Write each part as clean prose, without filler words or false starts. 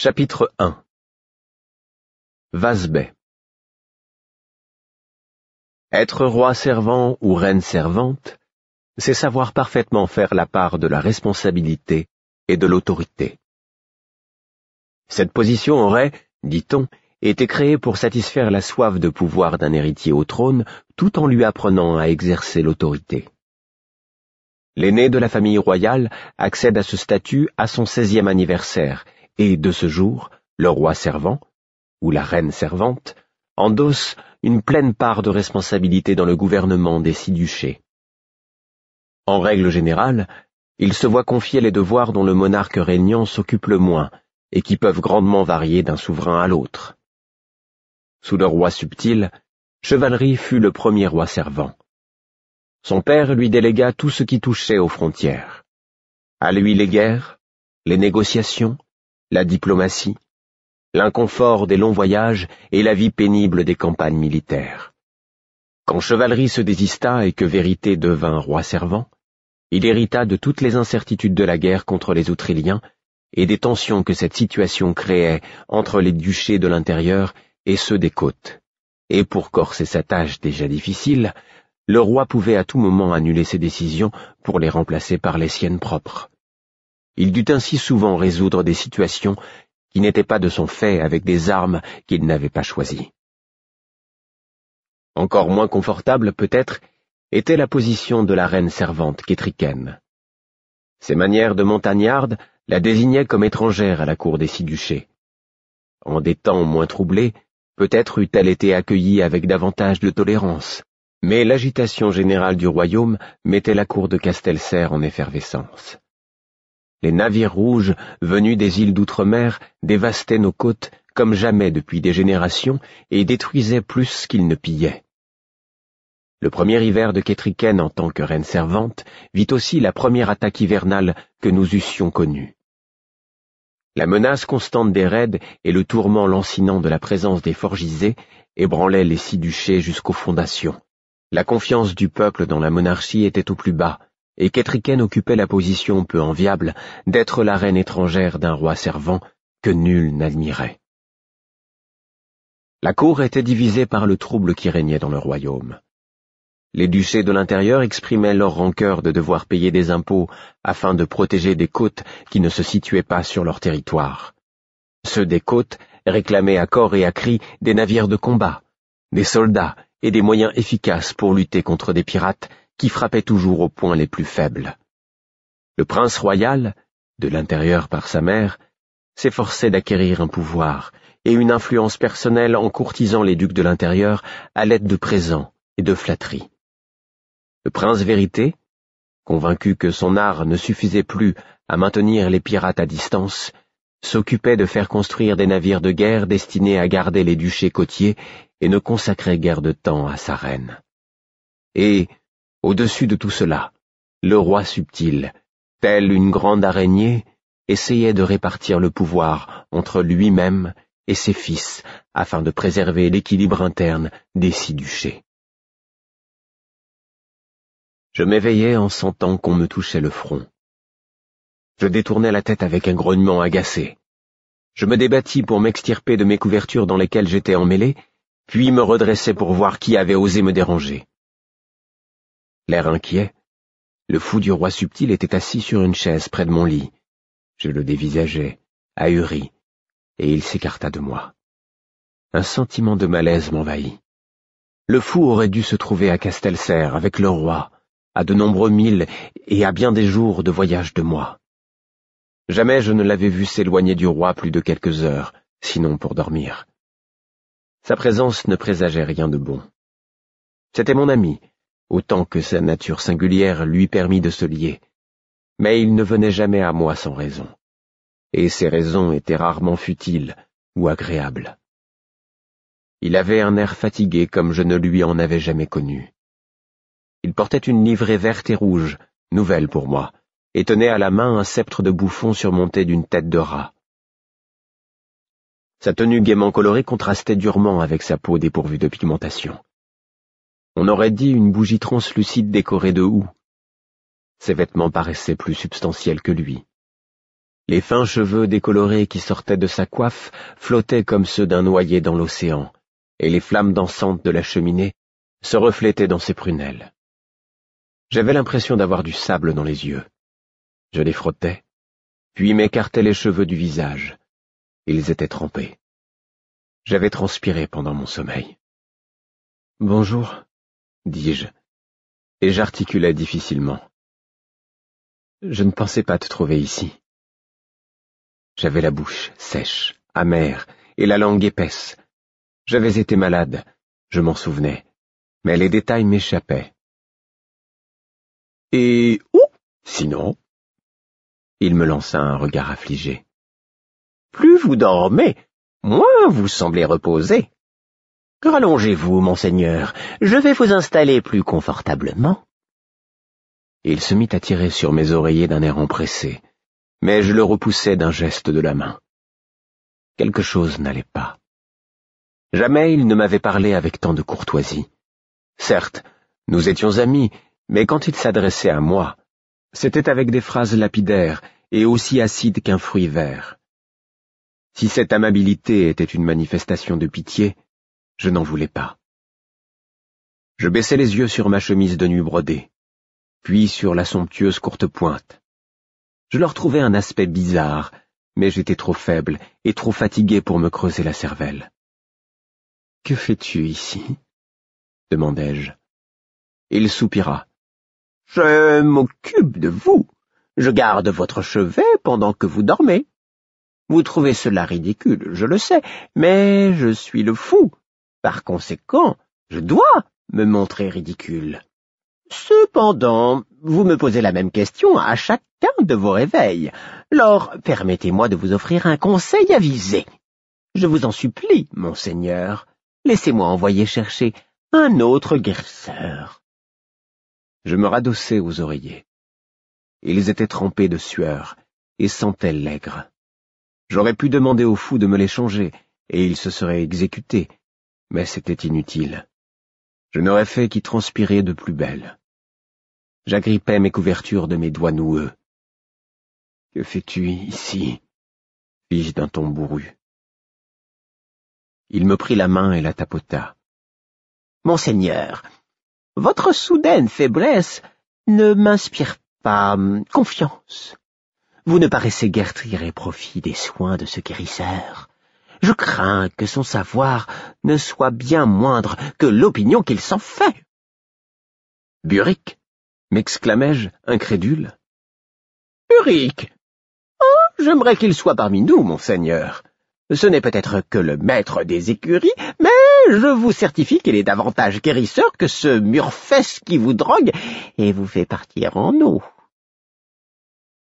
Chapitre 1. Vasbeh. Être roi servant ou reine servante, c'est savoir parfaitement faire la part de la responsabilité et de l'autorité. Cette position aurait, dit-on, été créée pour satisfaire la soif de pouvoir d'un héritier au trône, tout en lui apprenant à exercer l'autorité. L'aîné de la famille royale accède à ce statut à son 16e anniversaire, et de ce jour, le roi servant, ou la reine servante, endosse une pleine part de responsabilité dans le gouvernement des 6 duchés. En règle générale, il se voit confier les devoirs dont le monarque régnant s'occupe le moins, et qui peuvent grandement varier d'un souverain à l'autre. Sous le roi subtil, Chevalerie fut le premier roi servant. Son père lui délégua tout ce qui touchait aux frontières. À lui les guerres, les négociations, la diplomatie, l'inconfort des longs voyages et la vie pénible des campagnes militaires. Quand Chevalerie se désista et que Vérité devint roi servant, il hérita de toutes les incertitudes de la guerre contre les Outréliens et des tensions que cette situation créait entre les duchés de l'intérieur et ceux des côtes. Et pour corser sa tâche déjà difficile, le roi pouvait à tout moment annuler ses décisions pour les remplacer par les siennes propres. Il dut ainsi souvent résoudre des situations qui n'étaient pas de son fait avec des armes qu'il n'avait pas choisies. Encore moins confortable, peut-être, était la position de la reine servante Kétriken. Ses manières de montagnarde la désignaient comme étrangère à la cour des 6 duchés. En des temps moins troublés, peut-être eût-elle été accueillie avec davantage de tolérance, mais l'agitation générale du royaume mettait la cour de Castelser en effervescence. Les navires rouges venus des îles d'outre-mer dévastaient nos côtes comme jamais depuis des générations et détruisaient plus qu'ils ne pillaient. Le premier hiver de Kétriken en tant que reine servante vit aussi la première attaque hivernale que nous eussions connue. La menace constante des raids et le tourment lancinant de la présence des forgisés ébranlaient les 6 duchés jusqu'aux fondations. La confiance du peuple dans la monarchie était au plus bas, et Kétriken occupait la position peu enviable d'être la reine étrangère d'un roi servant que nul n'admirait. La cour était divisée par le trouble qui régnait dans le royaume. Les duchés de l'intérieur exprimaient leur rancœur de devoir payer des impôts afin de protéger des côtes qui ne se situaient pas sur leur territoire. Ceux des côtes réclamaient à corps et à cri des navires de combat, des soldats et des moyens efficaces pour lutter contre des pirates qui frappaient toujours aux points les plus faibles. Le prince royal, de l'intérieur par sa mère, s'efforçait d'acquérir un pouvoir et une influence personnelle en courtisant les ducs de l'intérieur à l'aide de présents et de flatteries. Le prince Vérité, convaincu que son art ne suffisait plus à maintenir les pirates à distance, s'occupait de faire construire des navires de guerre destinés à garder les duchés côtiers et ne consacrait guère de temps à sa reine. Et, au-dessus de tout cela, le roi subtil, tel une grande araignée, essayait de répartir le pouvoir entre lui-même et ses fils afin de préserver l'équilibre interne des 6 duchés. Je m'éveillai en sentant qu'on me touchait le front. Je détournai la tête avec un grognement agacé. Je me débattis pour m'extirper de mes couvertures dans lesquelles j'étais emmêlé, puis me redressai pour voir qui avait osé me déranger. L'air inquiet, le fou du roi subtil était assis sur une chaise près de mon lit. Je le dévisageai, ahuri, et il s'écarta de moi. Un sentiment de malaise m'envahit. Le fou aurait dû se trouver à Castelser avec le roi, à de nombreux milles et à bien des jours de voyage de moi. Jamais je ne l'avais vu s'éloigner du roi plus de quelques heures, sinon pour dormir. Sa présence ne présageait rien de bon. C'était mon ami, autant que sa nature singulière lui permit de se lier, mais il ne venait jamais à moi sans raison, et ses raisons étaient rarement futiles ou agréables. Il avait un air fatigué comme je ne lui en avais jamais connu. Il portait une livrée verte et rouge, nouvelle pour moi, et tenait à la main un sceptre de bouffon surmonté d'une tête de rat. Sa tenue gaiement colorée contrastait durement avec sa peau dépourvue de pigmentation. On aurait dit une bougie translucide décorée de houx. Ses vêtements paraissaient plus substantiels que lui. Les fins cheveux décolorés qui sortaient de sa coiffe flottaient comme ceux d'un noyé dans l'océan, et les flammes dansantes de la cheminée se reflétaient dans ses prunelles. J'avais l'impression d'avoir du sable dans les yeux. Je les frottais, puis m'écartais les cheveux du visage. Ils étaient trempés. J'avais transpiré pendant mon sommeil. « Bonjour », dis-je, et j'articulai difficilement. « Je ne pensais pas te trouver ici. » J'avais la bouche sèche, amère, et la langue épaisse. J'avais été malade, je m'en souvenais, mais les détails m'échappaient. « Et où, sinon ?» Il me lança un regard affligé. « Plus vous dormez, moins vous semblez reposé. Rallongez-vous, monseigneur, je vais vous installer plus confortablement. » Il se mit à tirer sur mes oreillers d'un air empressé, mais je le repoussai d'un geste de la main. Quelque chose n'allait pas. Jamais il ne m'avait parlé avec tant de courtoisie. Certes, nous étions amis, mais quand il s'adressait à moi, c'était avec des phrases lapidaires et aussi acides qu'un fruit vert. Si cette amabilité était une manifestation de pitié, je n'en voulais pas. Je baissai les yeux sur ma chemise de nuit brodée, puis sur la somptueuse courtepointe. Je leur trouvais un aspect bizarre, mais j'étais trop faible et trop fatigué pour me creuser la cervelle. « Que fais-tu ici ?» demandai-je. Il soupira. « Je m'occupe de vous. Je garde votre chevet pendant que vous dormez. Vous trouvez cela ridicule, je le sais, mais je suis le fou. Par conséquent, je dois me montrer ridicule. Cependant, vous me posez la même question à chacun de vos réveils. Alors, permettez-moi de vous offrir un conseil avisé. Je vous en supplie, monseigneur, laissez-moi envoyer chercher un autre guérisseur. » Je me radossai aux oreillers. Ils étaient trempés de sueur et sentaient l'aigre. J'aurais pu demander au fou de me les changer, et il se serait exécuté, mais c'était inutile. Je n'aurais fait qu'y transpirer de plus belle. J'agrippais mes couvertures de mes doigts noueux. « Que fais-tu ici ?» fis-je d'un ton bourru. Il me prit la main et la tapota. « Monseigneur, votre soudaine faiblesse ne m'inspire pas confiance. Vous ne paraissez guère tirer profit des soins de ce guérisseur. Je crains que son savoir ne soit bien moindre que l'opinion qu'il s'en fait. »« Buric » m'exclamai-je, incrédule. « Buric! Oh, j'aimerais qu'il soit parmi nous, monseigneur. Ce n'est peut-être que le maître des écuries, mais je vous certifie qu'il est davantage guérisseur que ce Murfès qui vous drogue et vous fait partir en eau. » « Murfès ?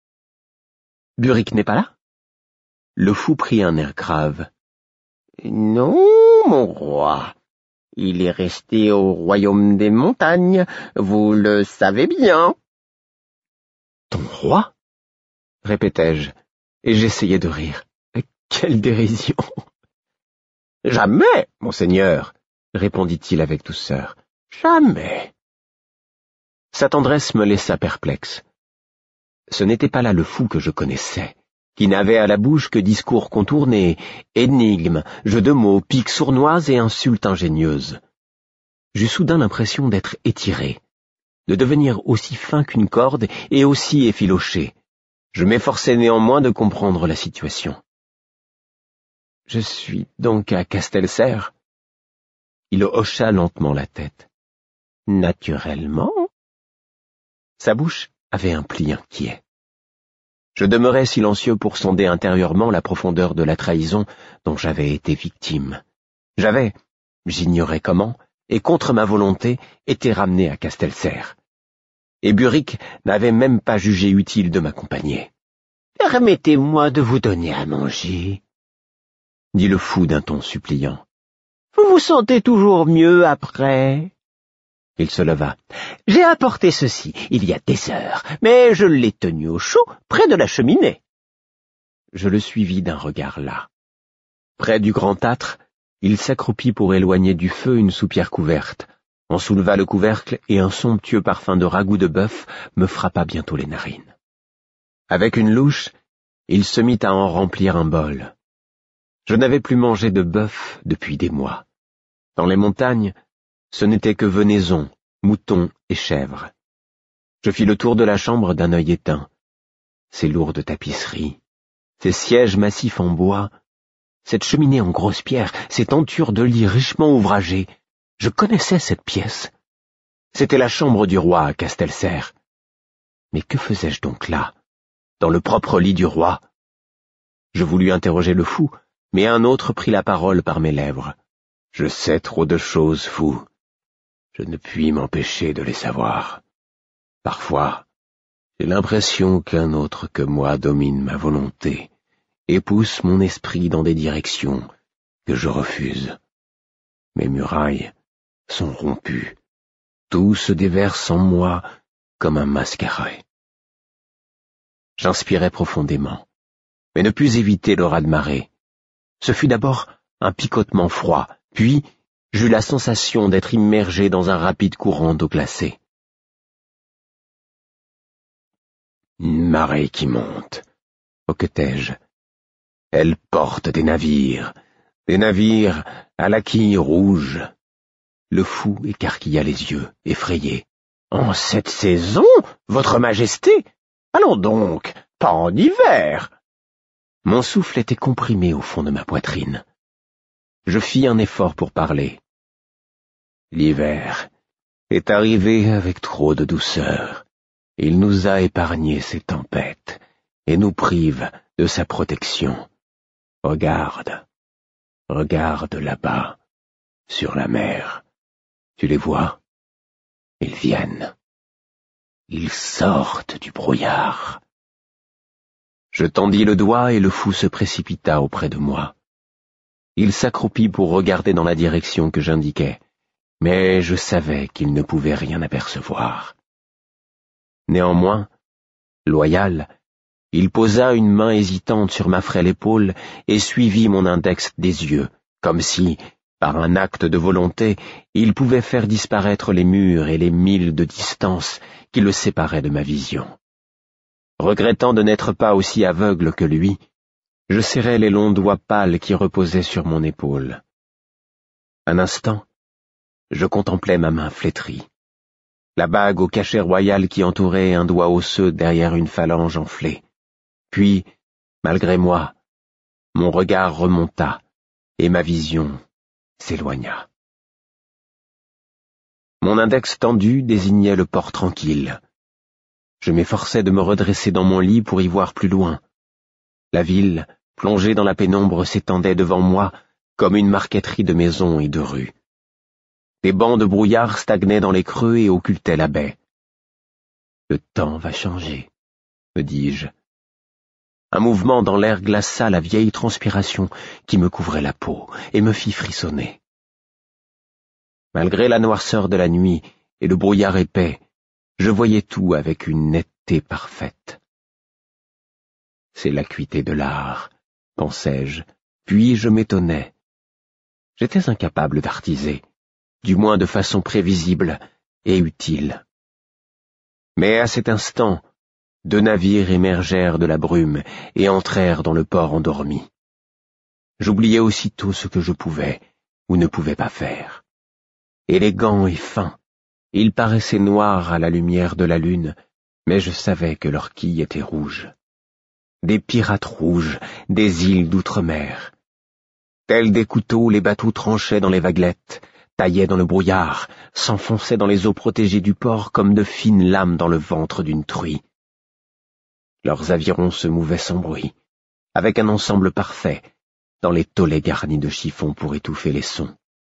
Buric n'est pas là ?» Le fou prit un air grave. « Non, mon roi. Il est resté au royaume des montagnes, vous le savez bien. »« Ton roi ?» répétai-je, et j'essayai de rire. Quelle dérision !»« Jamais, monseigneur, » répondit-il avec douceur. « Jamais. » Sa tendresse me laissa perplexe. Ce n'était pas là le fou que je connaissais, qui n'avait à la bouche que discours contournés, énigmes, jeux de mots, piques sournoises et insultes ingénieuses. J'eus soudain l'impression d'être étiré, de devenir aussi fin qu'une corde et aussi effiloché. Je m'efforçai néanmoins de comprendre la situation. « Je suis donc à Castelserre ?» Il hocha lentement la tête. « Naturellement. » Sa bouche avait un pli inquiet. Je demeurai silencieux pour sonder intérieurement la profondeur de la trahison dont j'avais été victime. J'avais, j'ignorais comment, et contre ma volonté, été ramené à Castelserre. Et Buric n'avait même pas jugé utile de m'accompagner. « Permettez-moi de vous donner à manger, » dit le fou d'un ton suppliant. « Vous vous sentez toujours mieux après ?» Il se leva. « J'ai apporté ceci il y a des heures, mais je l'ai tenu au chaud près de la cheminée. » Je le suivis d'un regard las. Près du grand âtre, il s'accroupit pour éloigner du feu une soupière couverte, en souleva le couvercle et un somptueux parfum de ragoût de bœuf me frappa bientôt les narines. Avec une louche, il se mit à en remplir un bol. Je n'avais plus mangé de bœuf depuis des mois. Dans les montagnes, ce n'était que venaison, moutons et chèvres. Je fis le tour de la chambre d'un œil éteint. Ces lourdes tapisseries, ces sièges massifs en bois, cette cheminée en grosse pierre, ces tentures de lit richement ouvragées, je connaissais cette pièce. C'était la chambre du roi à Castelserre. Mais que faisais-je donc là, dans le propre lit du roi? Je voulus interroger le fou, mais un autre prit la parole par mes lèvres. Je sais trop de choses, fou. Je ne puis m'empêcher de les savoir. Parfois, j'ai l'impression qu'un autre que moi domine ma volonté et pousse mon esprit dans des directions que je refuse. Mes murailles sont rompues. Tout se déverse en moi comme un mascaret. J'inspirais profondément, mais ne pus éviter le raz-de-marée. Ce fut d'abord un picotement froid, puis j'eus la sensation d'être immergé dans un rapide courant d'eau glacée. Une marée qui monte, hoquetai-je. Elle porte des navires à la quille rouge. Le fou écarquilla les yeux, effrayé. « En cette saison, votre majesté? Allons donc, pas en hiver !» Mon souffle était comprimé au fond de ma poitrine. Je fis un effort pour parler. « L'hiver est arrivé avec trop de douceur. Il nous a épargné ces tempêtes et nous prive de sa protection. Regarde là-bas, sur la mer. Tu les vois? Ils viennent. Ils sortent du brouillard. » Je tendis le doigt et le fou se précipita auprès de moi. Il s'accroupit pour regarder dans la direction que j'indiquais, mais je savais qu'il ne pouvait rien apercevoir. Néanmoins, loyal, il posa une main hésitante sur ma frêle épaule et suivit mon index des yeux, comme si, par un acte de volonté, il pouvait faire disparaître les murs et les milles de distance qui le séparaient de ma vision. Regrettant de n'être pas aussi aveugle que lui, je serrai les longs doigts pâles qui reposaient sur mon épaule. Un instant, je contemplais ma main flétrie, la bague au cachet royal qui entourait un doigt osseux derrière une phalange enflée. Puis, malgré moi, mon regard remonta et ma vision s'éloigna. Mon index tendu désignait le port tranquille. Je m'efforçais de me redresser dans mon lit pour y voir plus loin. La ville, plongée dans la pénombre, s'étendait devant moi comme une marqueterie de maisons et de rues. Des bancs de brouillard stagnaient dans les creux et occultaient la baie. « Le temps va changer, » me dis-je. Un mouvement dans l'air glaça la vieille transpiration qui me couvrait la peau et me fit frissonner. Malgré la noirceur de la nuit et le brouillard épais, je voyais tout avec une netteté parfaite. C'est l'acuité de l'art, pensai-je, puis je m'étonnais. J'étais incapable d'artiser, du moins de façon prévisible et utile. Mais à cet instant, 2 navires émergèrent de la brume et entrèrent dans le port endormi. J'oubliais aussitôt ce que je pouvais ou ne pouvais pas faire. Élégants et fins, ils paraissaient noirs à la lumière de la lune, mais je savais que leurs quilles étaient rouges. Des pirates rouges, des îles d'outre-mer. Tels des couteaux, les bateaux tranchaient dans les vaguelettes, taillaient dans le brouillard, s'enfonçaient dans les eaux protégées du port comme de fines lames dans le ventre d'une truie. Leurs avirons se mouvaient sans bruit, avec un ensemble parfait, dans les tolets garnis de chiffons pour étouffer les sons.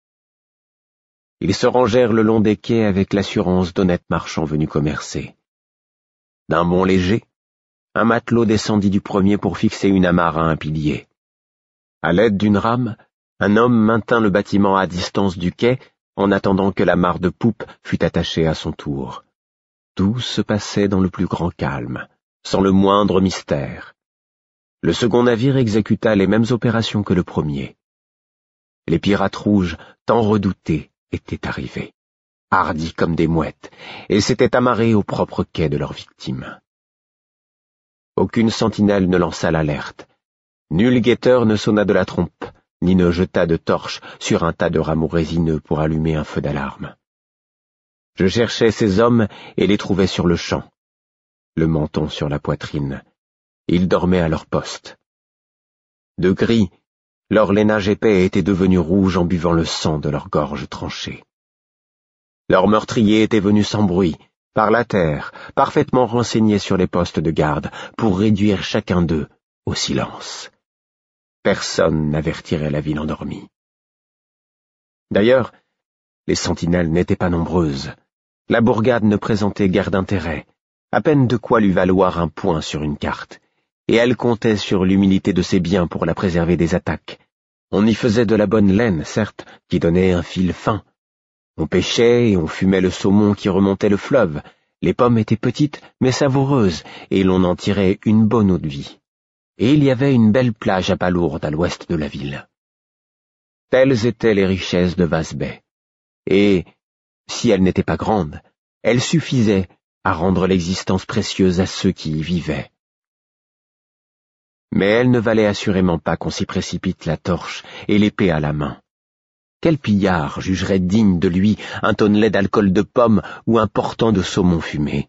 Ils se rangèrent le long des quais avec l'assurance d'honnêtes marchands venus commercer. D'un bond léger, un matelot descendit du premier pour fixer une amarre à un pilier. À l'aide d'une rame, un homme maintint le bâtiment à distance du quai en attendant que la mare de poupe fût attachée à son tour. Tout se passait dans le plus grand calme, sans le moindre mystère. Le second navire exécuta les mêmes opérations que le premier. Les pirates rouges, tant redoutés, étaient arrivés, hardis comme des mouettes, et s'étaient amarrés au propre quai de leurs victimes. Aucune sentinelle ne lança l'alerte. Nul guetteur ne sonna de la trompe, ni ne jeta de torche sur un tas de rameaux résineux pour allumer un feu d'alarme. Je cherchais ces hommes et les trouvais sur le champ, le menton sur la poitrine. Ils dormaient à leur poste. De gris, leur lainage épais était devenu rouge en buvant le sang de leur gorge tranchée. Leur meurtrier était venu sans bruit, par la terre, parfaitement renseigné sur les postes de garde, pour réduire chacun d'eux au silence. Personne n'avertirait la ville endormie. D'ailleurs, les sentinelles n'étaient pas nombreuses. La bourgade ne présentait guère d'intérêt, à peine de quoi lui valoir un point sur une carte, et elle comptait sur l'humilité de ses biens pour la préserver des attaques. On y faisait de la bonne laine, certes, qui donnait un fil fin. On pêchait et on fumait le saumon qui remontait le fleuve. Les pommes étaient petites mais savoureuses, et l'on en tirait une bonne eau-de-vie. Et il y avait une belle plage à palourdes à l'ouest de la ville. Telles étaient les richesses de Vasse-Baie. Et, si elles n'étaient pas grandes, elles suffisaient à rendre l'existence précieuse à ceux qui y vivaient. Mais elles ne valaient assurément pas qu'on s'y précipite la torche et l'épée à la main. Quel pillard jugerait digne de lui un tonnelet d'alcool de pomme ou un portant de saumon fumé?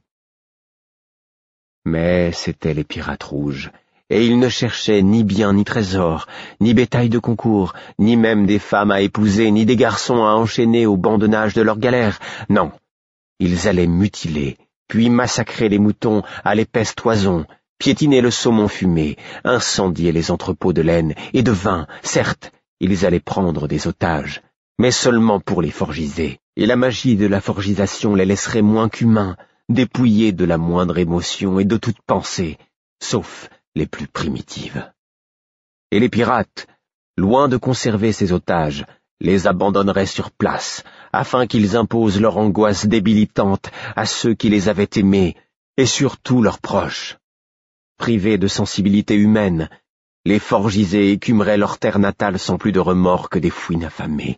Mais c'étaient les pirates rouges, et ils ne cherchaient ni biens ni trésors, ni bétail de concours, ni même des femmes à épouser, ni des garçons à enchaîner au bandonnage de leurs galères. Non, ils allaient mutiler, puis massacrer les moutons à l'épaisse toison, piétiner le saumon fumé, incendier les entrepôts de laine et de vin. Certes, ils allaient prendre des otages, mais seulement pour les forgiser, et la magie de la forgisation les laisserait moins qu'humains, dépouillés de la moindre émotion et de toute pensée, sauf les plus primitives. Et les pirates, loin de conserver ces otages, les abandonneraient sur place, afin qu'ils imposent leur angoisse débilitante à ceux qui les avaient aimés, et surtout leurs proches. Privés de sensibilité humaine, les forgisés écumeraient leur terre natale sans plus de remords que des fouines affamées.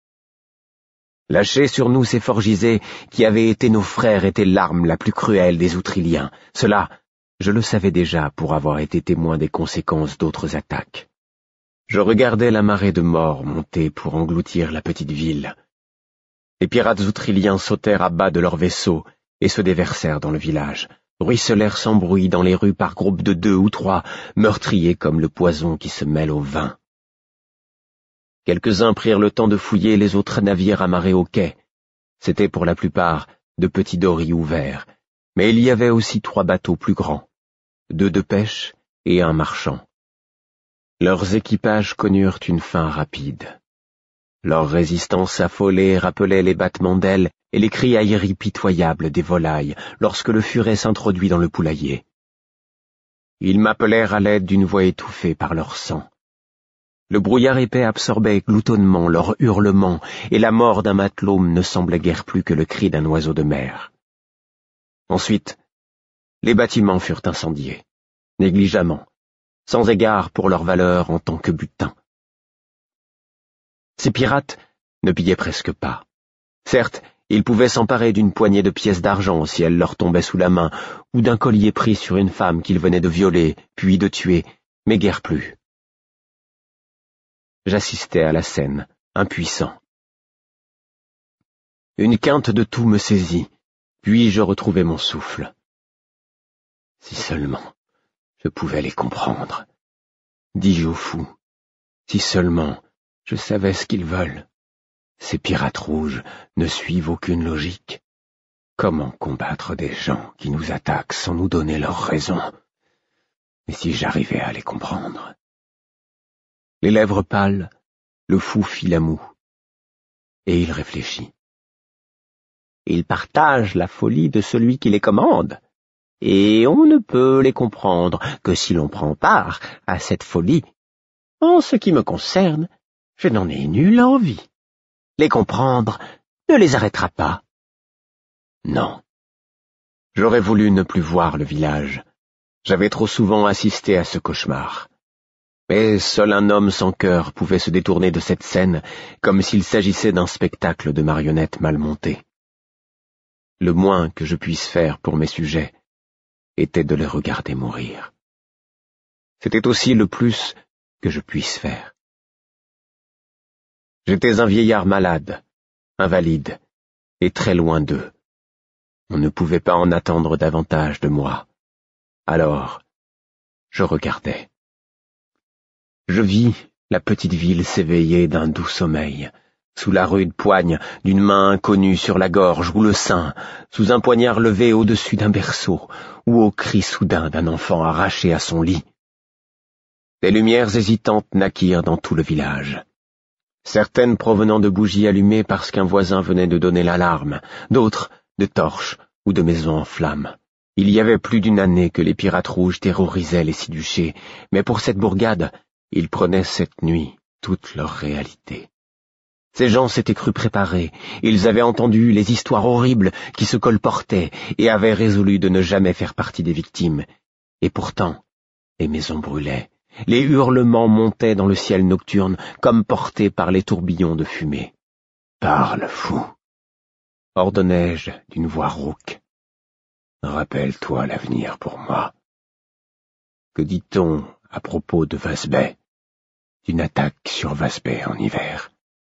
Lâcher sur nous ces forgisés qui avaient été nos frères était l'arme la plus cruelle des Outriliens. Cela, je le savais déjà pour avoir été témoin des conséquences d'autres attaques. Je regardais la marée de morts monter pour engloutir la petite ville. Les pirates outriliens sautèrent à bas de leurs vaisseaux et se déversèrent dans le village, ruisselèrent sans bruit dans les rues par groupes de 2 ou 3, meurtriers comme le poison qui se mêle au vin. Quelques-uns prirent le temps de fouiller les autres navires amarrés au quai. C'étaient pour la plupart de petits dories ouverts, mais il y avait aussi 3 bateaux plus grands, 2 de pêche et un marchand. Leurs équipages connurent une fin rapide. Leur résistance affolée rappelait les battements d'ailes et les criailleries pitoyables des volailles lorsque le furet s'introduit dans le poulailler. Ils m'appelèrent à l'aide d'une voix étouffée par leur sang. Le brouillard épais absorbait gloutonnement leurs hurlements, et la mort d'un matelot ne semblait guère plus que le cri d'un oiseau de mer. Ensuite, les bâtiments furent incendiés, négligemment, sans égard pour leur valeur en tant que butin. Ces pirates ne pillaient presque pas. Certes, ils pouvaient s'emparer d'une poignée de pièces d'argent si elle leur tombait sous la main, ou d'un collier pris sur une femme qu'ils venaient de violer, puis de tuer, mais guère plus. J'assistais à la scène, impuissant. Une quinte de toux me saisit, puis je retrouvai mon souffle. Si seulement je pouvais les comprendre, dis-je au fou. Si seulement je savais ce qu'ils veulent. Ces pirates rouges ne suivent aucune logique. Comment combattre des gens qui nous attaquent sans nous donner leurs raisons? Mais si j'arrivais à les comprendre. Les lèvres pâles, le fou fit la moue. Et il réfléchit. Ils partagent la folie de celui qui les commande, et on ne peut les comprendre que si l'on prend part à cette folie. En ce qui me concerne, je n'en ai nulle envie. Les comprendre ne les arrêtera pas. Non. J'aurais voulu ne plus voir le village. J'avais trop souvent assisté à ce cauchemar. Mais seul un homme sans cœur pouvait se détourner de cette scène comme s'il s'agissait d'un spectacle de marionnettes mal montées. Le moins que je puisse faire pour mes sujets était de les regarder mourir. C'était aussi le plus que je puisse faire. J'étais un vieillard malade, invalide, et très loin d'eux. On ne pouvait pas en attendre davantage de moi. Alors, je regardais. Je vis la petite ville s'éveiller d'un doux sommeil, sous la rude poigne d'une main inconnue sur la gorge ou le sein, sous un poignard levé au-dessus d'un berceau, ou au cri soudain d'un enfant arraché à son lit. Des lumières hésitantes naquirent dans tout le village. Certaines provenant de bougies allumées parce qu'un voisin venait de donner l'alarme, d'autres de torches ou de maisons en flammes. Il y avait plus d'une année que les pirates rouges terrorisaient les Siduchés, mais pour cette bourgade, ils prenaient cette nuit toute leur réalité. Ces gens s'étaient crus préparés, ils avaient entendu les histoires horribles qui se colportaient et avaient résolu de ne jamais faire partie des victimes. Et pourtant, les maisons brûlaient, les hurlements montaient dans le ciel nocturne comme portés par les tourbillons de fumée. « Parle, fou !» ordonnai-je d'une voix rauque. « Rappelle-toi l'avenir pour moi. Que dit-on à propos de Vasbay, d'une attaque sur Vasbay en hiver ?»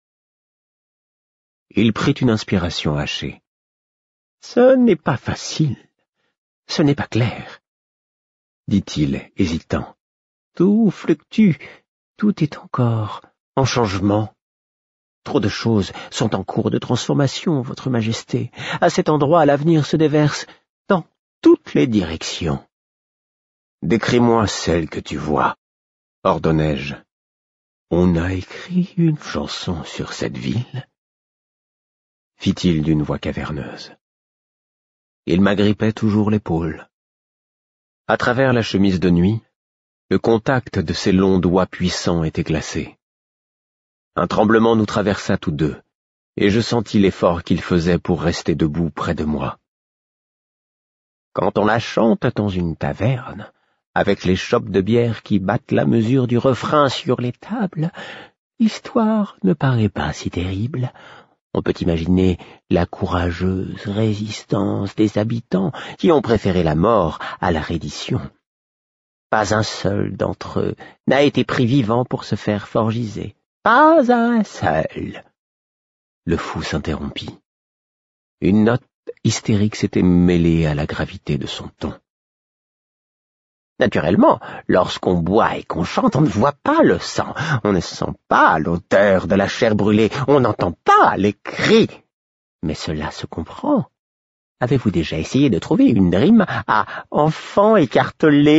Il prit une inspiration hachée. « Ce n'est pas facile, ce n'est pas clair, » dit-il, hésitant. « Tout fluctue, tout est encore en changement. Trop de choses sont en cours de transformation, Votre Majesté. À cet endroit, l'avenir se déverse dans toutes les directions. »« Décris-moi celle que tu vois, » ordonnai-je. « On a écrit une chanson sur cette ville, » fit-il d'une voix caverneuse. Il m'agrippait toujours l'épaule. À travers la chemise de nuit, le contact de ses longs doigts puissants était glacé. Un tremblement nous traversa tous deux, et je sentis l'effort qu'il faisait pour rester debout près de moi. Quand on la chante dans une taverne, avec les chopes de bière qui battent la mesure du refrain sur les tables, l'histoire ne paraît pas si terrible. On peut imaginer la courageuse résistance des habitants qui ont préféré la mort à la reddition. Pas un seul d'entre eux n'a été pris vivant pour se faire forgiser. Pas un seul. Le fou s'interrompit. Une note hystérique s'était mêlée à la gravité de son ton. Naturellement, lorsqu'on boit et qu'on chante, on ne voit pas le sang, on ne sent pas l'odeur de la chair brûlée, on n'entend pas les cris. Mais cela se comprend. Avez-vous déjà essayé de trouver une rime à « enfant écartelé » ?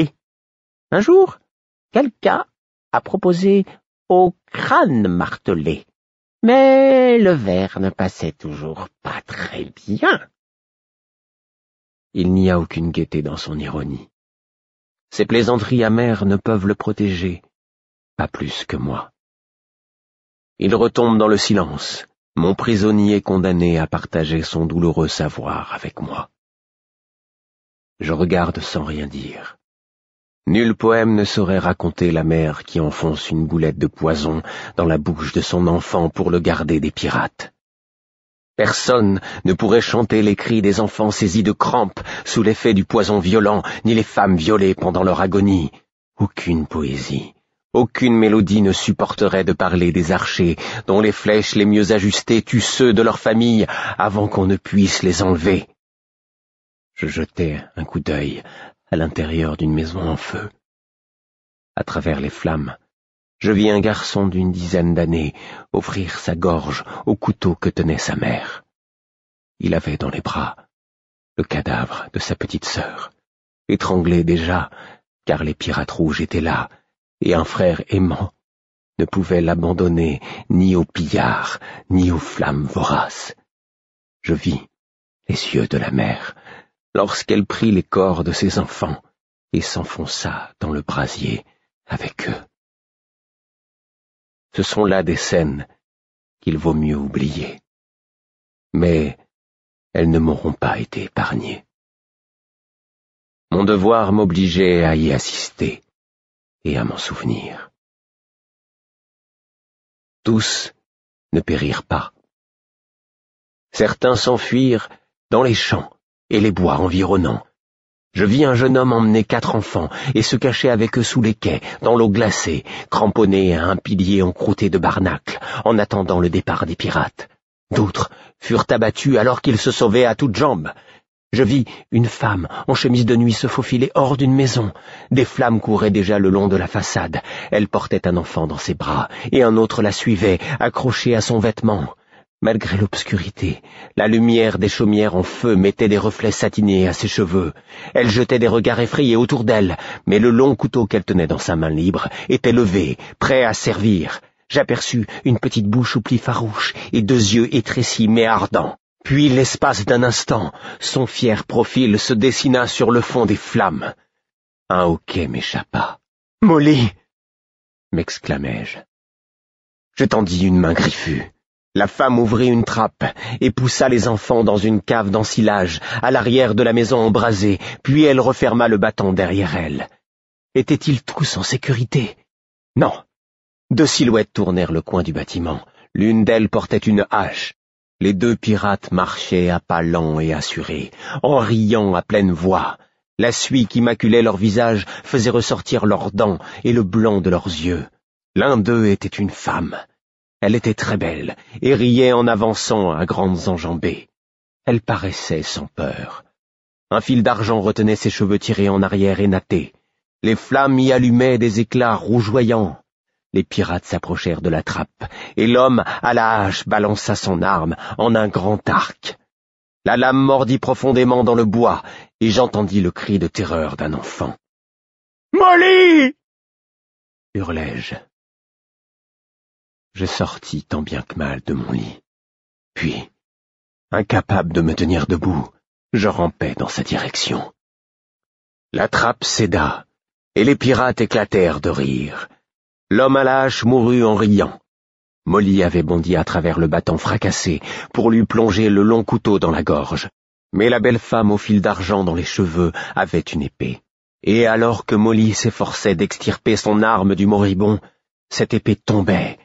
Un jour, quelqu'un a proposé « au crâne martelé », mais le vers ne passait toujours pas très bien. Il n'y a aucune gaieté dans son ironie. Ces plaisanteries amères ne peuvent le protéger, pas plus que moi. Il retombe dans le silence, mon prisonnier condamné à partager son douloureux savoir avec moi. Je regarde sans rien dire. Nul poème ne saurait raconter la mère qui enfonce une boulette de poison dans la bouche de son enfant pour le garder des pirates. Personne ne pourrait chanter les cris des enfants saisis de crampes sous l'effet du poison violent, ni les femmes violées pendant leur agonie. Aucune poésie, aucune mélodie ne supporterait de parler des archers dont les flèches les mieux ajustées tuent ceux de leur famille avant qu'on ne puisse les enlever. Je jetai un coup d'œil à l'intérieur d'une maison en feu. À travers les flammes, je vis un garçon d'une dizaine d'années offrir sa gorge au couteau que tenait sa mère. Il avait dans les bras le cadavre de sa petite sœur, étranglée déjà, car les pirates rouges étaient là, et un frère aimant ne pouvait l'abandonner ni aux pillards, ni aux flammes voraces. Je vis les yeux de la mère lorsqu'elle prit les corps de ses enfants et s'enfonça dans le brasier avec eux. Ce sont là des scènes qu'il vaut mieux oublier. Mais elles ne m'auront pas été épargnées. Mon devoir m'obligeait à y assister et à m'en souvenir. Tous ne périrent pas. Certains s'enfuirent dans les champs et les bois environnants. Je vis un jeune homme emmener 4 enfants et se cacher avec eux sous les quais, dans l'eau glacée, cramponné à un pilier encrouté de barnacles, en attendant le départ des pirates. D'autres furent abattus alors qu'ils se sauvaient à toutes jambes. Je vis une femme en chemise de nuit se faufiler hors d'une maison. Des flammes couraient déjà le long de la façade. Elle portait un enfant dans ses bras, et un autre la suivait, accroché à son vêtement. Malgré l'obscurité, la lumière des chaumières en feu mettait des reflets satinés à ses cheveux. Elle jetait des regards effrayés autour d'elle, mais le long couteau qu'elle tenait dans sa main libre était levé, prêt à servir. J'aperçus une petite bouche aux plis farouches et 2 yeux étrécis mais ardents. Puis, l'espace d'un instant, son fier profil se dessina sur le fond des flammes. Un hoquet m'échappa. « Molly !» m'exclamai-je. Je tendis une main griffue. La femme ouvrit une trappe et poussa les enfants dans une cave d'ensilage à l'arrière de la maison embrasée, puis elle referma le battant derrière elle. Étaient-ils tous en sécurité? Non. 2 silhouettes tournèrent le coin du bâtiment. L'une d'elles portait une hache. Les 2 pirates marchaient à pas lents et assurés, en riant à pleine voix. La suie qui maculait leur visage faisait ressortir leurs dents et le blanc de leurs yeux. L'un d'eux était une femme. Elle était très belle et riait en avançant à grandes enjambées. Elle paraissait sans peur. Un fil d'argent retenait ses cheveux tirés en arrière et nattés. Les flammes y allumaient des éclats rougeoyants. Les pirates s'approchèrent de la trappe, et l'homme à la hache balança son arme en un grand arc. La lame mordit profondément dans le bois, et j'entendis le cri de terreur d'un enfant. « Molly !» hurlai-je. Je sortis tant bien que mal de mon lit. Puis, incapable de me tenir debout, je rampais dans sa direction. La trappe céda, et les pirates éclatèrent de rire. L'homme à la hache mourut en riant. Molly avait bondi à travers le battant fracassé pour lui plonger le long couteau dans la gorge. Mais la belle femme au fil d'argent dans les cheveux avait une épée. Et alors que Molly s'efforçait d'extirper son arme du moribond, cette épée tombait.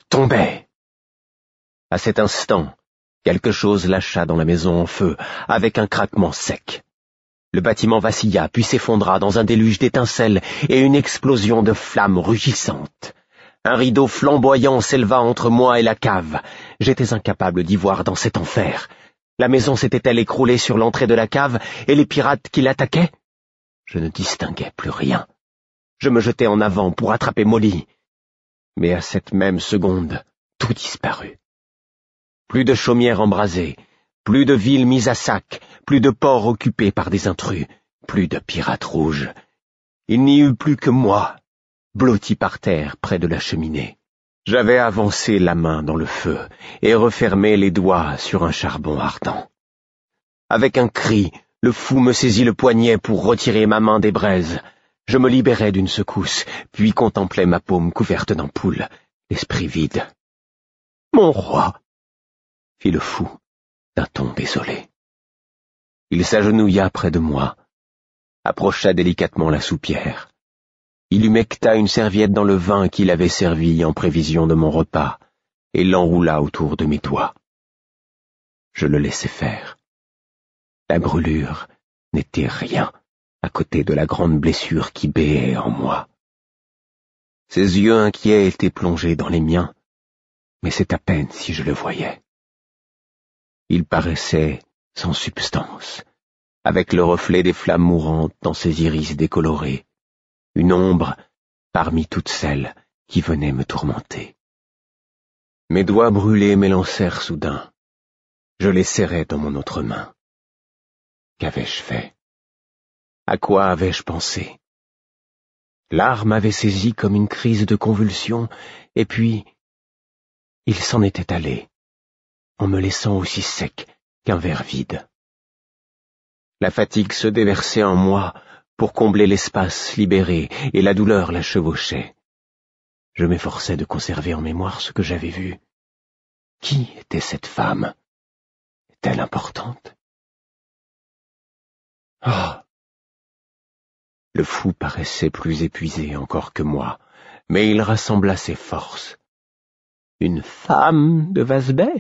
À cet instant, quelque chose lâcha dans la maison en feu, avec un craquement sec. Le bâtiment vacilla, puis s'effondra dans un déluge d'étincelles et une explosion de flammes rugissantes. Un rideau flamboyant s'éleva entre moi et la cave. J'étais incapable d'y voir dans cet enfer. La maison s'était-elle écroulée sur l'entrée de la cave et les pirates qui l'attaquaient? Je ne distinguais plus rien. Je me jetai en avant pour attraper Molly. Mais à cette même seconde, tout disparut. Plus de chaumières embrasées, plus de villes mises à sac, plus de ports occupés par des intrus, plus de pirates rouges. Il n'y eut plus que moi, blotti par terre près de la cheminée. J'avais avancé la main dans le feu et refermé les doigts sur un charbon ardent. Avec un cri, le fou me saisit le poignet pour retirer ma main des braises. Je me libérai d'une secousse, puis contemplai ma paume couverte d'ampoules, l'esprit vide. « Mon roi !» fit le fou, d'un ton désolé. Il s'agenouilla près de moi, approcha délicatement la soupière. Il humecta une serviette dans le vin qu'il avait servi en prévision de mon repas, et l'enroula autour de mes doigts. Je le laissai faire. La brûlure n'était rien à côté de la grande blessure qui béait en moi. Ses yeux inquiets étaient plongés dans les miens, mais c'est à peine si je le voyais. Il paraissait sans substance, avec le reflet des flammes mourantes dans ses iris décolorés, une ombre parmi toutes celles qui venaient me tourmenter. Mes doigts brûlés m'élancèrent soudain. Je les serrai dans mon autre main. Qu'avais-je fait? À quoi avais-je pensé? L'arme m'avait saisi comme une crise de convulsion, et puis il s'en était allé, en me laissant aussi sec qu'un verre vide. La fatigue se déversait en moi pour combler l'espace libéré, et la douleur la chevauchait. Je m'efforçais de conserver en mémoire ce que j'avais vu. Qui était cette femme? Est-elle importante? Ah! Le fou paraissait plus épuisé encore que moi, mais il rassembla ses forces. Une femme de Vasbay?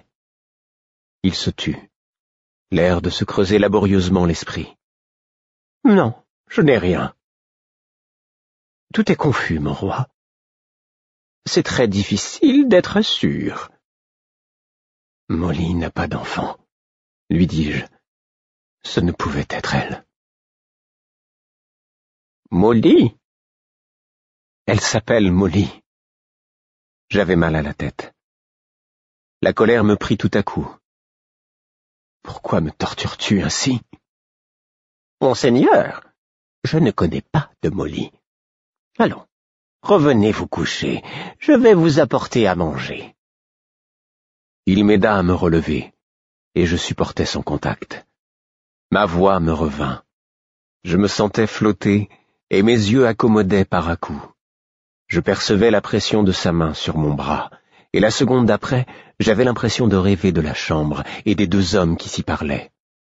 Il se tut, l'air de se creuser laborieusement l'esprit. Non, Je n'ai rien. Tout est confus, mon roi. C'est très difficile d'être sûr. Molly n'a pas d'enfant, lui dis-je. Ce ne pouvait être elle. Molly? Elle s'appelle Molly. J'avais mal à la tête. La colère me prit tout à coup. Pourquoi me tortures-tu ainsi? Monseigneur, je ne connais pas de Molly. Allons, revenez vous coucher, je vais vous apporter à manger. Il m'aida à me relever, et je supportais son contact. Ma voix me revint. Je me sentais flotter, et mes yeux accommodaient par à coups. Je percevais la pression de sa main sur mon bras, et la seconde d'après, j'avais l'impression de rêver de la chambre et des deux hommes qui s'y parlaient.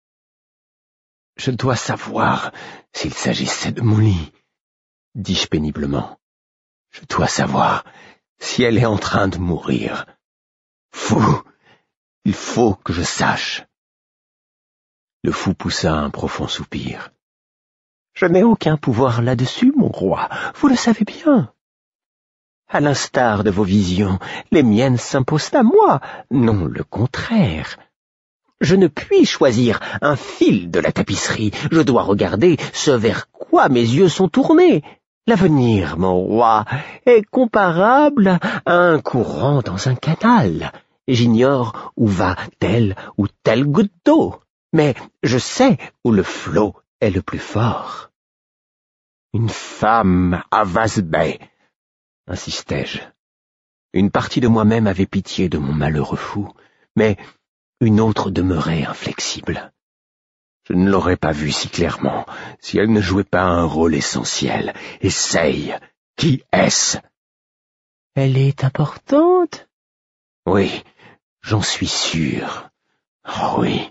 Je dois savoir s'il s'agissait de Molly, dis-je péniblement. Je dois savoir si elle est en train de mourir. Fou, il faut que je sache. Le fou poussa un profond soupir. Je n'ai aucun pouvoir là-dessus, mon roi, vous le savez bien. À l'instar de vos visions, les miennes s'imposent à moi, non le contraire. Je ne puis choisir un fil de la tapisserie, je dois regarder ce vers quoi mes yeux sont tournés. L'avenir, mon roi, est comparable à un courant dans un canal. J'ignore où va telle ou telle goutte d'eau, mais je sais où le flot est le plus fort. Une femme à Vasbay, insistai-je. Une partie de moi-même avait pitié de mon malheureux fou, mais une autre demeurait inflexible. Je ne l'aurais pas vue si clairement si elle ne jouait pas un rôle essentiel. Essaye. Qui est-ce? Elle est importante? Oui, j'en suis sûr. Oh oui.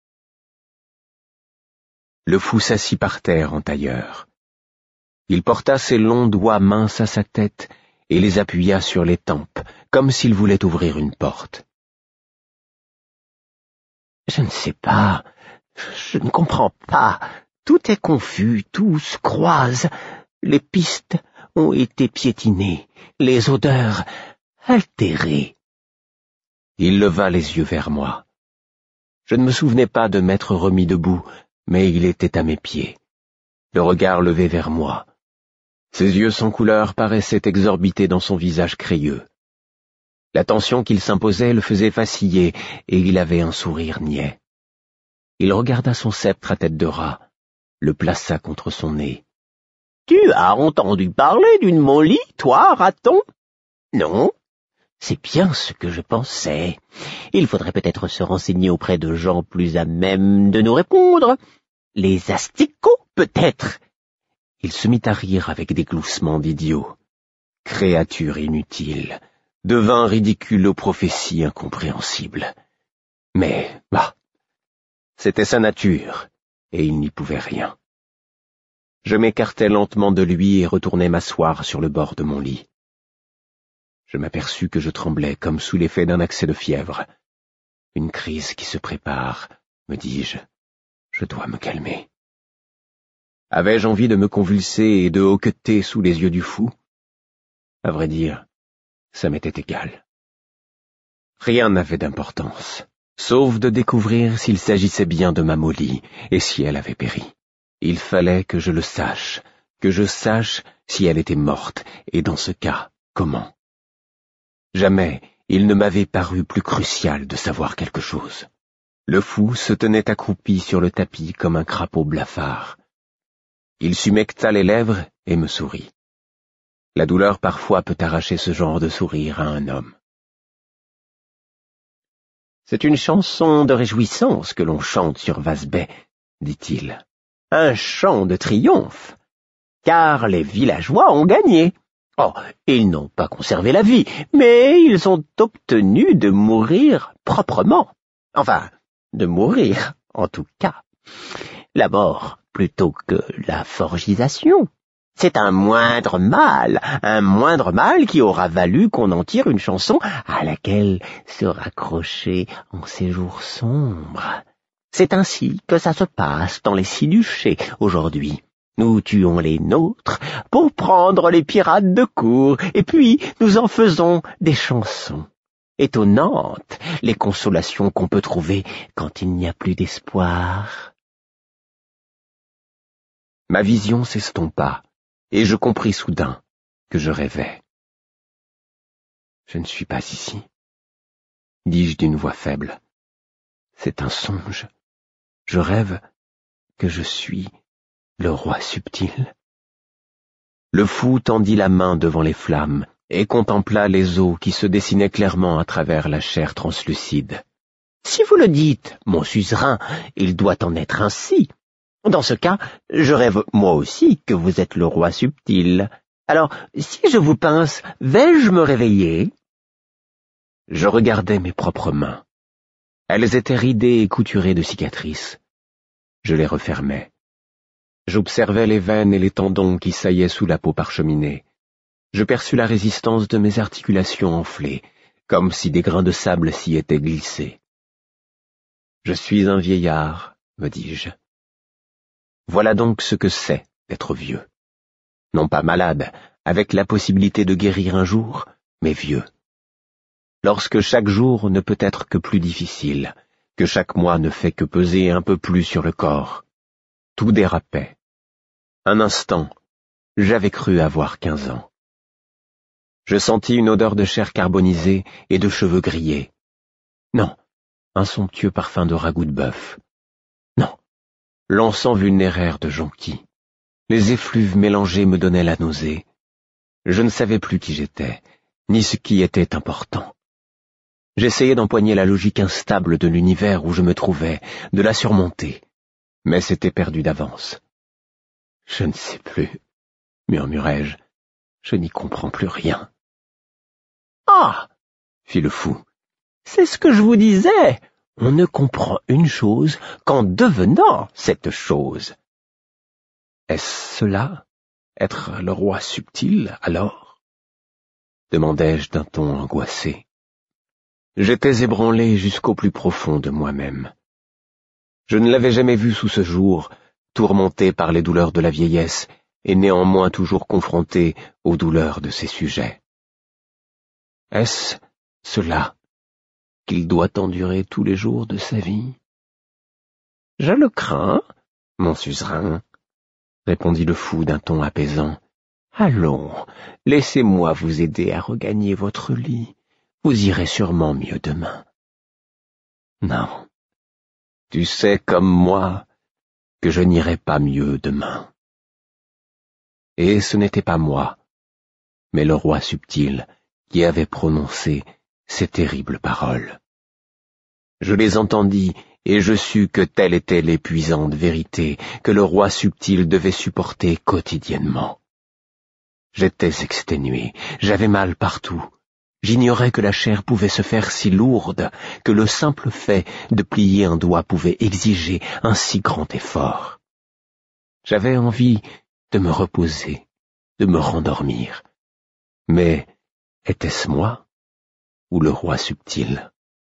Le fou s'assit par terre en tailleur. Il porta ses longs doigts minces à sa tête et les appuya sur les tempes, comme s'il voulait ouvrir une porte. Je ne sais pas, je ne comprends pas, tout est confus, tout se croise, les pistes ont été piétinées, les odeurs altérées. Il leva les yeux vers moi. Je ne me souvenais pas de m'être remis debout, mais il était à mes pieds, le regard levé vers moi. Ses yeux sans couleur paraissaient exorbités dans son visage crayeux. La tension qu'il s'imposait le faisait vaciller, et il avait un sourire niais. Il regarda son sceptre à tête de rat, le plaça contre son nez. « Tu as entendu parler d'une Molly, toi, raton? »« Non, c'est bien ce que je pensais. Il faudrait peut-être se renseigner auprès de gens plus à même de nous répondre. Les asticots, peut-être. » Il se mit à rire avec des gloussements d'idiot. Créature inutile, devint ridicule aux prophéties incompréhensibles. Mais, c'était sa nature, et il n'y pouvait rien. Je m'écartai lentement de lui et retournai m'asseoir sur le bord de mon lit. Je m'aperçus que je tremblais comme sous l'effet d'un accès de fièvre. Une crise qui se prépare, me dis-je. Je dois me calmer. Avais-je envie de me convulser et de hoqueter sous les yeux du fou? À vrai dire, ça m'était égal. Rien n'avait d'importance, sauf de découvrir s'il s'agissait bien de ma Molly et si elle avait péri. Il fallait que je le sache, que je sache si elle était morte, et dans ce cas, comment. Jamais il ne m'avait paru plus crucial de savoir quelque chose. Le fou se tenait accroupi sur le tapis comme un crapaud blafard. Il s'humecta les lèvres et me sourit. La douleur parfois peut arracher ce genre de sourire à un homme. C'est une chanson de réjouissance que l'on chante sur Vasbay, dit-il. Un chant de triomphe, car les villageois ont gagné. Oh, ils n'ont pas conservé la vie, mais ils ont obtenu de mourir proprement. Enfin, de mourir, en tout cas. La mort plutôt que la forgisation. C'est un moindre mal qui aura valu qu'on en tire une chanson à laquelle se raccrocher en ces jours sombres. C'est ainsi que ça se passe dans les Siduchés aujourd'hui. Nous tuons les nôtres pour prendre les pirates de cour, et puis nous en faisons des chansons. Étonnantes, les consolations qu'on peut trouver quand il n'y a plus d'espoir. » Ma vision s'estompa, et je compris soudain que je rêvais. « Je ne suis pas ici, » dis-je d'une voix faible. « C'est un songe. Je rêve que je suis le roi subtil. » Le fou tendit la main devant les flammes et contempla les eaux qui se dessinaient clairement à travers la chair translucide. « Si vous le dites, mon suzerain, il doit en être ainsi. Dans ce cas, je rêve moi aussi que vous êtes le roi subtil. Alors, si je vous pince, vais-je me réveiller ?» Je regardais mes propres mains. Elles étaient ridées et couturées de cicatrices. Je les refermais. J'observais les veines et les tendons qui saillaient sous la peau parcheminée. Je perçus la résistance de mes articulations enflées, comme si des grains de sable s'y étaient glissés. « Je suis un vieillard, » me dis-je. Voilà donc ce que c'est d'être vieux. Non pas malade, avec la possibilité de guérir un jour, mais vieux. Lorsque chaque jour ne peut être que plus difficile, que chaque mois ne fait que peser un peu plus sur le corps. Tout dérapait. Un instant, j'avais cru avoir 15 ans. Je sentis une odeur de chair carbonisée et de cheveux grillés. Non, un somptueux parfum de ragoût de bœuf. Non, l'encens vulnéraire de jonquilles. Les effluves mélangés me donnaient la nausée. Je ne savais plus qui j'étais, ni ce qui était important. J'essayais d'empoigner la logique instable de l'univers où je me trouvais, de la surmonter, mais c'était perdu d'avance. « Je ne sais plus, » murmurai-je, « je n'y comprends plus rien. »« Ah !» fit le fou, « c'est ce que je vous disais, on ne comprend une chose qu'en devenant cette chose. » « Est-ce cela, être le roi subtil, alors ?» demandai-je d'un ton angoissé. J'étais ébranlé jusqu'au plus profond de moi-même. Je ne l'avais jamais vu sous ce jour, tourmenté par les douleurs de la vieillesse, et néanmoins toujours confronté aux douleurs de ses sujets. Est-ce cela qu'il doit endurer tous les jours de sa vie? « Je le crains, mon suzerain, » répondit le fou d'un ton apaisant. « Allons, laissez-moi vous aider à regagner votre lit. Vous irez sûrement mieux demain. » « Non, tu sais comme moi que je n'irai pas mieux demain. » Et ce n'était pas moi, mais le roi subtil qui avait prononcé ces terribles paroles. Je les entendis et je sus que telle était l'épuisante vérité que le roi subtil devait supporter quotidiennement. J'étais exténué, j'avais mal partout. J'ignorais que la chair pouvait se faire si lourde, que le simple fait de plier un doigt pouvait exiger un si grand effort. J'avais envie de me reposer, de me rendormir. Mais était-ce moi ou le roi subtil?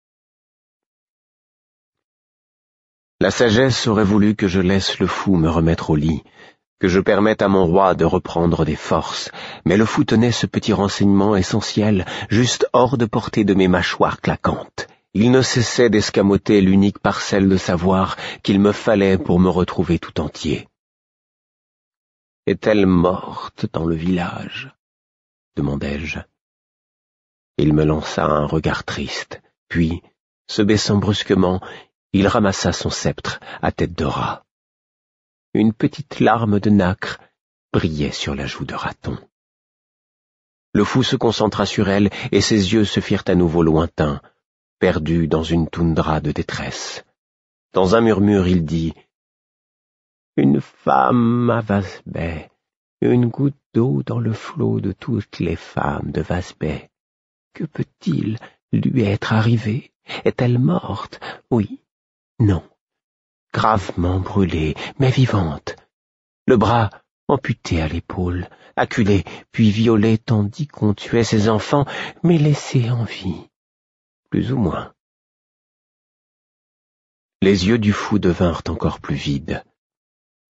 La sagesse aurait voulu que je laisse le fou me remettre au lit, que je permette à mon roi de reprendre des forces, mais le fou tenait ce petit renseignement essentiel juste hors de portée de mes mâchoires claquantes. Il ne cessait d'escamoter l'unique parcelle de savoir qu'il me fallait pour me retrouver tout entier. « Est-elle morte dans le village ?» demandai-je. Il me lança un regard triste, puis, se baissant brusquement, il ramassa son sceptre à tête de rat. Une petite larme de nacre brillait sur la joue de raton. Le fou se concentra sur elle et ses yeux se firent à nouveau lointains, perdus dans une toundra de détresse. Dans un murmure, il dit « Une femme à Vasbay, une goutte d'eau dans le flot de toutes les femmes de Vasbay. Que peut-il lui être arrivé? Est-elle morte? Oui, non. Gravement brûlée, mais vivante. Le bras amputé à l'épaule, acculé, puis violé tandis qu'on tuait ses enfants, mais laissé en vie. Plus ou moins. » Les yeux du fou devinrent encore plus vides.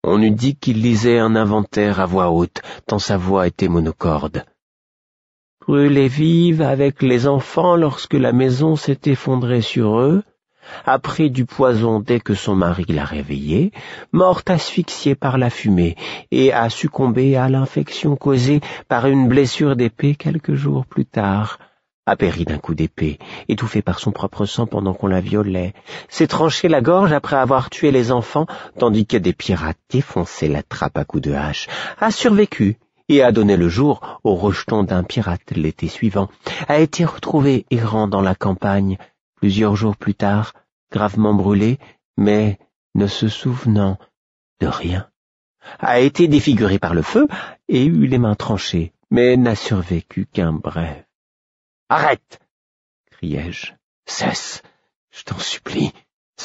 On eût dit qu'il lisait un inventaire à voix haute, tant sa voix était monocorde. Brûlée vive avec les enfants lorsque la maison s'est effondrée sur eux, a pris du poison dès que son mari l'a réveillée, morte asphyxiée par la fumée et a succombé à l'infection causée par une blessure d'épée quelques jours plus tard, a péri d'un coup d'épée, étouffée par son propre sang pendant qu'on la violait, s'est tranché la gorge après avoir tué les enfants tandis que des pirates défonçaient la trappe à coups de hache, a survécu et a donné le jour au rejeton d'un pirate l'été suivant, a été retrouvé errant dans la campagne plusieurs jours plus tard, gravement brûlé, mais ne se souvenant de rien, a été défiguré par le feu et eut les mains tranchées, mais n'a survécu qu'un bref. « Arrête !» criai-je. « Cesse, je t'en supplie, cesse !»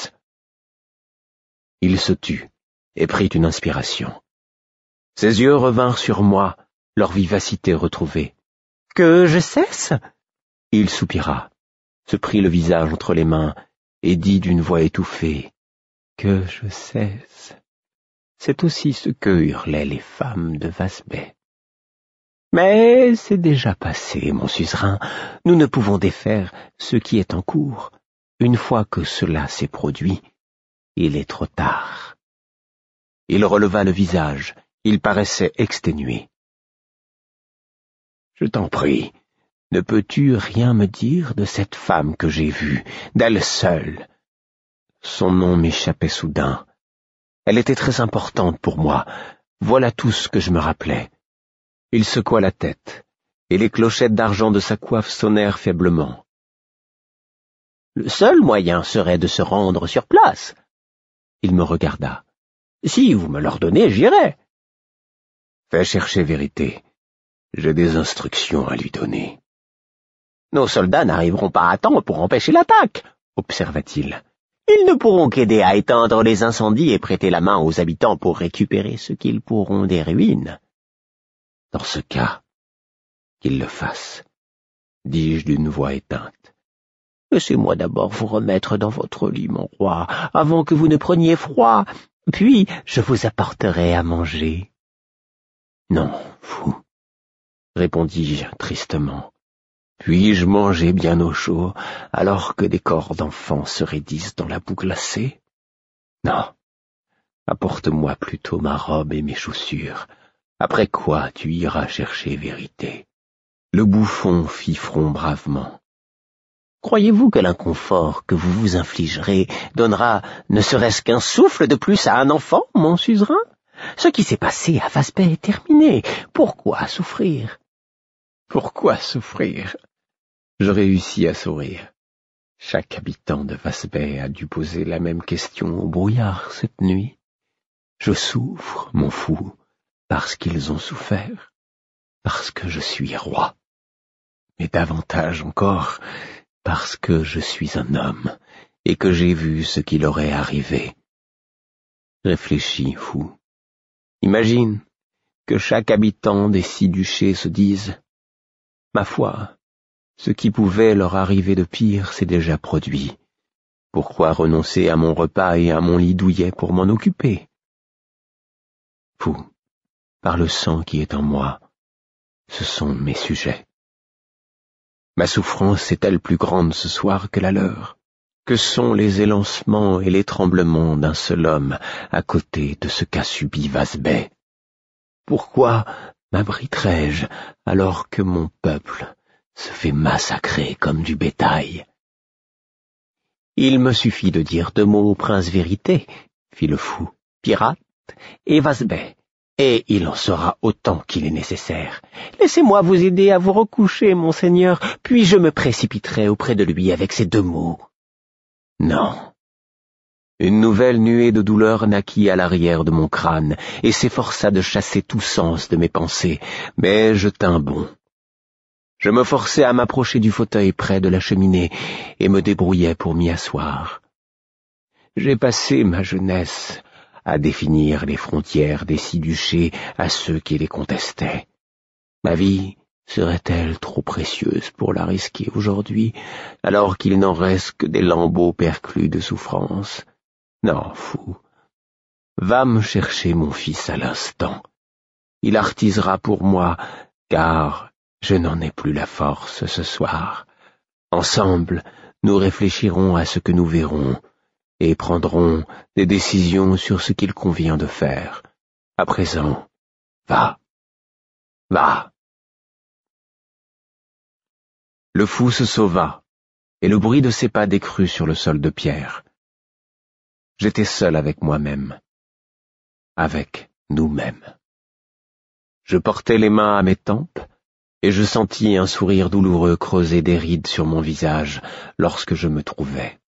Il se tut et prit une inspiration. Ses yeux revinrent sur moi, leur vivacité retrouvée. « Que je cesse ?» Il soupira, se prit le visage entre les mains et dit d'une voix étouffée, « Que je cesse !» C'est aussi ce que hurlaient les femmes de Vasbay. Mais c'est déjà passé, mon suzerain, nous ne pouvons défaire ce qui est en cours. Une fois que cela s'est produit, il est trop tard. Il releva le visage, il paraissait exténué. Je t'en prie, ne peux-tu rien me dire de cette femme que j'ai vue, d'elle seule? Son nom m'échappait soudain. Elle était très importante pour moi, voilà tout ce que je me rappelais. Il secoua la tête, et les clochettes d'argent de sa coiffe sonnèrent faiblement. Le seul moyen serait de se rendre sur place. Il me regarda. Si vous me l'ordonnez, j'irai. Fais chercher Vérité. J'ai des instructions à lui donner. Nos soldats n'arriveront pas à temps pour empêcher l'attaque, observa-t-il. Ils ne pourront qu'aider à éteindre les incendies et prêter la main aux habitants pour récupérer ce qu'ils pourront des ruines. Dans ce cas, qu'ils le fassent, dis-je d'une voix éteinte. Laissez-moi d'abord vous remettre dans votre lit, mon roi, avant que vous ne preniez froid, puis je vous apporterai à manger. Non, vous, répondis-je tristement. Puis-je manger bien au chaud, alors que des corps d'enfants se raidissent dans la boue glacée? Non, apporte-moi plutôt ma robe et mes chaussures. Après quoi tu iras chercher Vérité. Le bouffon fit front bravement. Croyez-vous que l'inconfort que vous vous infligerez donnera ne serait-ce qu'un souffle de plus à un enfant, mon suzerain? Ce qui s'est passé à Vasbay est terminé. Pourquoi souffrir? Pourquoi souffrir? Je réussis à sourire. Chaque habitant de Vasbay a dû poser la même question au brouillard cette nuit. Je souffre, mon fou, parce qu'ils ont souffert, parce que je suis roi, mais davantage encore parce que je suis un homme et que j'ai vu ce qui leur est arrivé. Réfléchis, fou. Imagine que chaque habitant des 6 duchés se dise « Ma foi, ce qui pouvait leur arriver de pire s'est déjà produit. Pourquoi renoncer à mon repas et à mon lit douillet pour m'en occuper ?» Fou. Par le sang qui est en moi, ce sont mes sujets. Ma souffrance est-elle plus grande ce soir que la leur? Que sont les élancements et les tremblements d'un seul homme à côté de ce qu'a subi Vasbay? Pourquoi m'abriterais-je alors que mon peuple se fait massacrer comme du bétail? Il me suffit de dire 2 mots au prince Vérité, fit le fou, pirate et Vasbay. Et il en sera autant qu'il est nécessaire. Laissez-moi vous aider à vous recoucher, monseigneur, puis je me précipiterai auprès de lui avec ces 2 mots. Non. Une nouvelle nuée de douleur naquit à l'arrière de mon crâne et s'efforça de chasser tout sens de mes pensées, mais je tins bon. Je me forçai à m'approcher du fauteuil près de la cheminée et me débrouillai pour m'y asseoir. J'ai passé ma jeunesse à définir les frontières des 6 duchés à ceux qui les contestaient. Ma vie serait-elle trop précieuse pour la risquer aujourd'hui, alors qu'il n'en reste que des lambeaux perclus de souffrance? Non, fou, Va me chercher mon fils à l'instant. Il artisera pour moi, car je n'en ai plus la force ce soir. Ensemble, nous réfléchirons à ce que nous verrons et prendrons des décisions sur ce qu'il convient de faire. À présent, va, va. Le fou se sauva, et le bruit de ses pas décrut sur le sol de pierre. J'étais seul avec moi-même, avec nous-mêmes. Je portais les mains à mes tempes, et je sentis un sourire douloureux creuser des rides sur mon visage lorsque je me trouvais.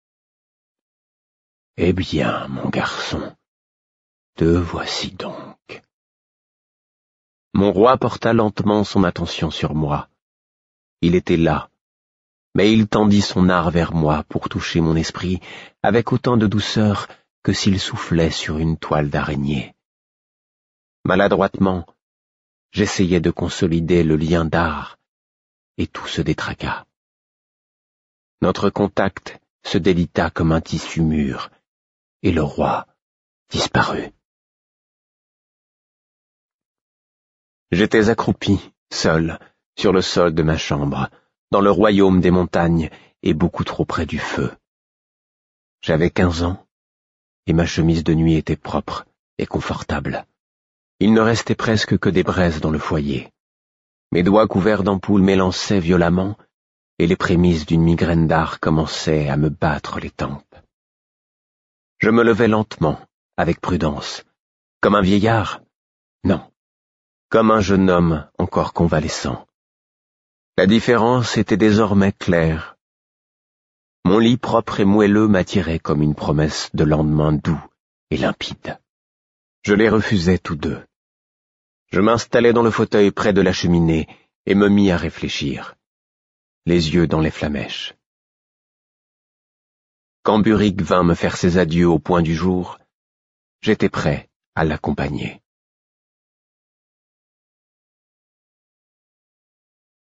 Eh bien, mon garçon, te voici donc. Mon roi porta lentement son attention sur moi. Il était là, mais il tendit son art vers moi pour toucher mon esprit avec autant de douceur que s'il soufflait sur une toile d'araignée. Maladroitement, j'essayais de consolider le lien d'art, et tout se détraqua. Notre contact se délita comme un tissu mûr, et le roi disparut. J'étais accroupi, seul, sur le sol de ma chambre, dans le royaume des montagnes et beaucoup trop près du feu. J'avais 15 ans, et ma chemise de nuit était propre et confortable. Il ne restait presque que des braises dans le foyer. Mes doigts couverts d'ampoules m'élançaient violemment, et les prémices d'une migraine d'art commençaient à me battre les tempes. Je me levais lentement, avec prudence. Comme un vieillard? Non. Comme un jeune homme encore convalescent. La différence était désormais claire. Mon lit propre et moelleux m'attirait comme une promesse de lendemain doux et limpide. Je les refusais tous deux. Je m'installai dans le fauteuil près de la cheminée et me mis à réfléchir, les yeux dans les flamèches. Quand Buric vint me faire ses adieux au point du jour, j'étais prêt à l'accompagner.